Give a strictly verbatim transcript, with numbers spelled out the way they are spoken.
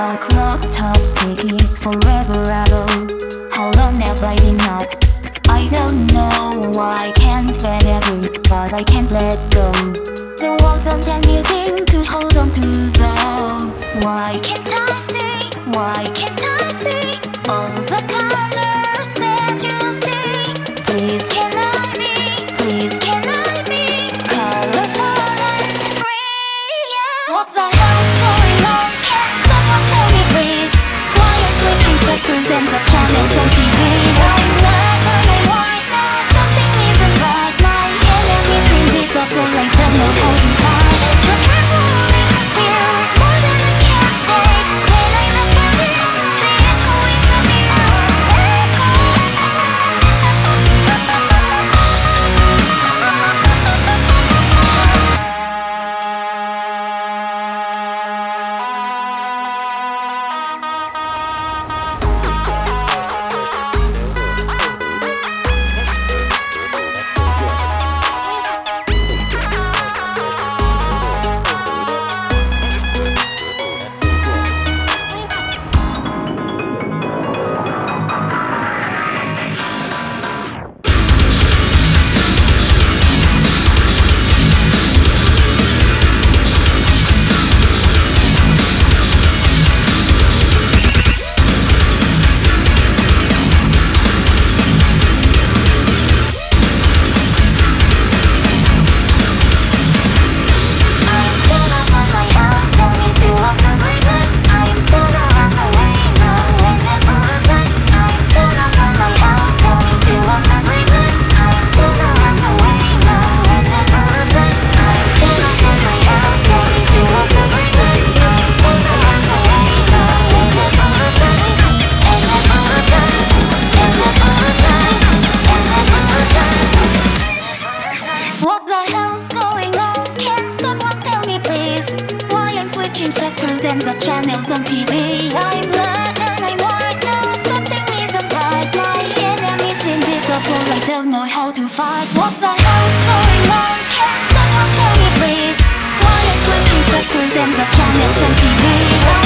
The clock stops ticking forever ago. How long have I been up? I don't know. I can't bear it, but I can't let go. There wasn't anything to hold on to though. Why can't I see? Why can't I see all the colors that you see? Please can I be? Please can I be colorful and free? Yeah. What the hell's going on? Can someone tell me please? Why I'm switching faster than the channels on T V? I'm black and I'm white now. Something isn't right. My enemy's invisible. I don't know how to fight. The trembling feels more than I can take. When I look at this, the echo in the mirror. What the hell's going on? Can someone tell me please? Why I'm switching faster than the channels on T V? I'm black and I'm white now. Something isn't right. My enemy's invisible. I don't know how to fight. What the hell's going on? Can someone tell me please? Why I'm switching faster than the channels on T V?